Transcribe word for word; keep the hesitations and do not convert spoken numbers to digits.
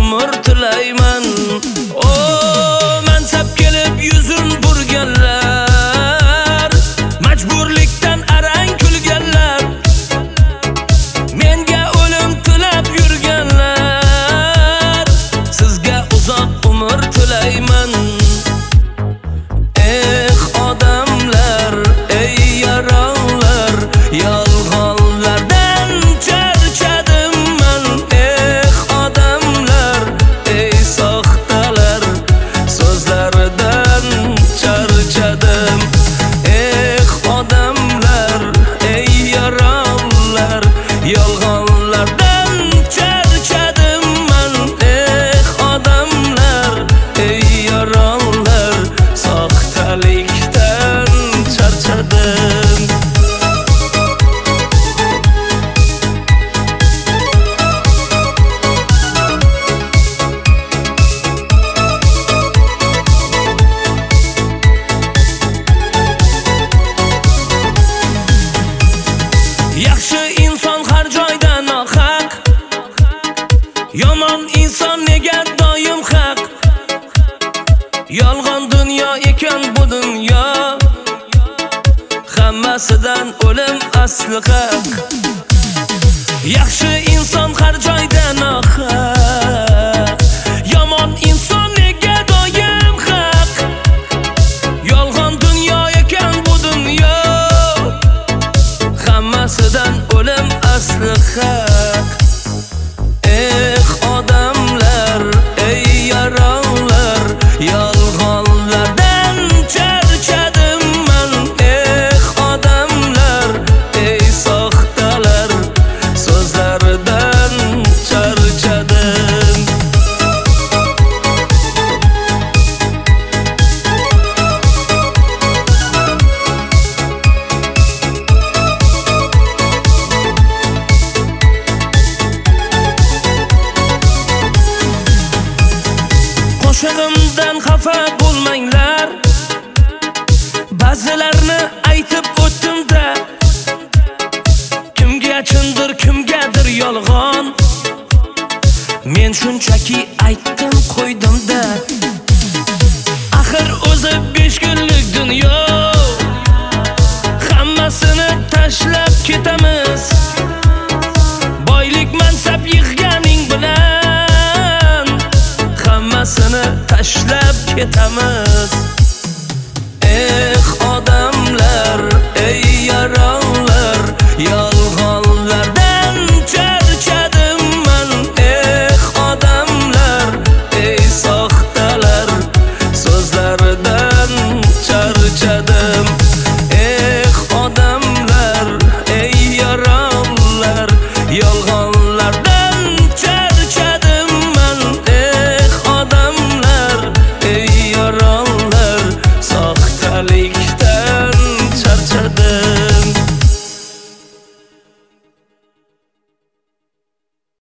umr tilayman. O mansab kelib yuzun burganlar, majburlikdan arang kulganlar, menga o'lim tilab yurganlar, sizga uzoq umr tilayman. Eh odamlar, ey yaronlar, yolg'onlardan charchadim man. Eh odamlar, ey soxtalar, so'zlaridan charchadim. Eh odamlar, ey yaronlar, yolg'onlardan charchadim man. Eh odamlar, ey yaronlar, soxtalikdan charchadim. Yaxshi inson har joyda nohaq, yomon inson nega doim haq. Yolg'on dunyo ekan bu dunyo, hammasidan o'lim asli haq. Yaxshi inson har joyda nohaq, yomon inson nega doim haq. Yolg'on dunyo ekan bu dunyo, hammasidan o'lim asli haq. Eh odamlar, ey yaronlar, yolg'onlardan charchadim man. Eh odamlar, ey soxtalar, so'zlaridan charchadim. Qo'shig'imdan xafa bo'lmanglar, ba'zilarni aytib o'tdim-da. Kimga chindir, kimgadir yolg'on, men shunchaki aytdim qo'ydim-da. Axir o'zi besh kunlik dunyo, hammasini tashlab ketamiz. Boylik mansab yig'ganing bilan hammasini tashlab ketamiz.